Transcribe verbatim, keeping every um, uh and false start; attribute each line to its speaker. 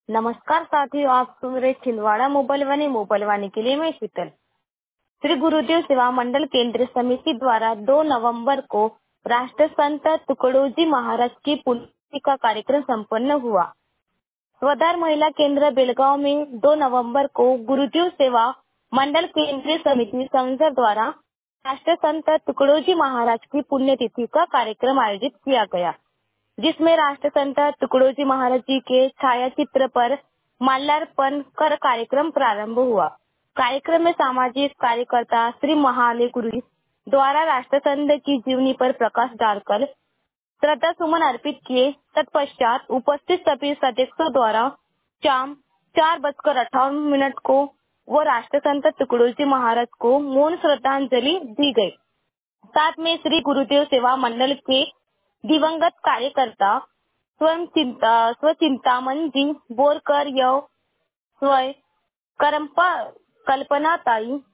Speaker 1: नमस्कार साथियों, आप सुन रहे छिंदवाड़ा मोबाइल वाणी मोबाइल वाणी के लिए मैं शीतल। श्री गुरुदेव सेवा मंडल केंद्र समिति द्वारा दो नवंबर को राष्ट्र संत तुकडोजी महाराज की पुण्यतिथि का कार्यक्रम संपन्न हुआ। स्वधार महिला केंद्र बेलगांव में दो नवंबर को गुरुदेव सेवा मंडल केंद्रीय समिति संसद द्वारा राष्ट्र संत तुकडोजी महाराज की पुण्यतिथि का कार्यक्रम आयोजित किया गया, जिसमें राष्ट्र संत तुकडोजी महाराज जी के छायाचित्र पर माल्यार्पण कर कार्यक्रम प्रारंभ हुआ। कार्यक्रम में सामाजिक कार्यकर्ता श्री महाले गुरुजी द्वारा राष्ट्र संत की जीवनी पर प्रकाश डालकर श्रद्धा सुमन अर्पित किए। तत्पश्चात उपस्थित सभी सदस्यों द्वारा शाम चार बजकर अट्ठावन मिनट को वो राष्ट्र संत तुकडोजी महाराज को मौन श्रद्धांजलि दी गई। साथ में श्री गुरुदेव सेवा मंडल के दिवंगत कार्यकर्ता स्वयं चिंता स्वचिंतामन जी बोरकर यव स्वय करम्पा कल्पनाताई